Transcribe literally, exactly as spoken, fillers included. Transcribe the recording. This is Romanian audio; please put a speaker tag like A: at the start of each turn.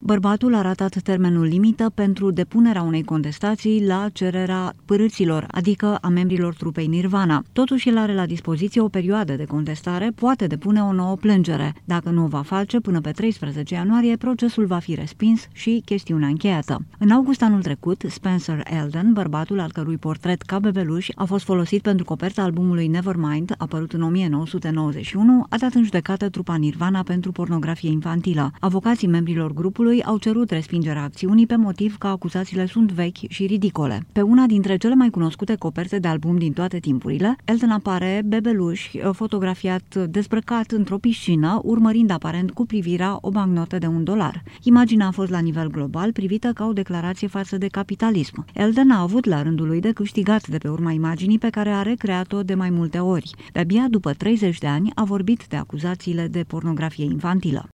A: Bărbatul a ratat termenul limită pentru depunerea unei contestații la cererea părâților, adică a membrilor trupei Nirvana. Totuși, el are la dispoziție o perioadă de contestare, poate depune o nouă plângere. Dacă nu o va face, până pe treisprezece ianuarie, procesul va fi respins și chestiunea încheiată. În august anul trecut, Spencer Elden, bărbatul al cărui portret ca bebeluș a fost folosit pentru coperta albumului Nevermind, apărut în o mie nouă sute nouăzeci și unu, a dat în judecată trupa Nirvana pentru pornografie infantilă. Avocații membrilor grupului au cerut respingerea acțiunii pe motiv că acuzațiile sunt vechi și ridicole. Pe una dintre cele mai cunoscute coperte de album din toate timpurile, Elden apare bebeluș, fotografiat dezbrăcat într-o piscină, urmărind aparent cu privirea o bancnotă de un dolar. Imaginea a fost la nivel global privită ca o declarație față de capitalism. Elden a avut la rândul lui de câștigat de pe urma imaginii pe care a recreat-o de mai multe ori. De-abia după treizeci de ani a vorbit de acuzațiile de pornografie infantilă.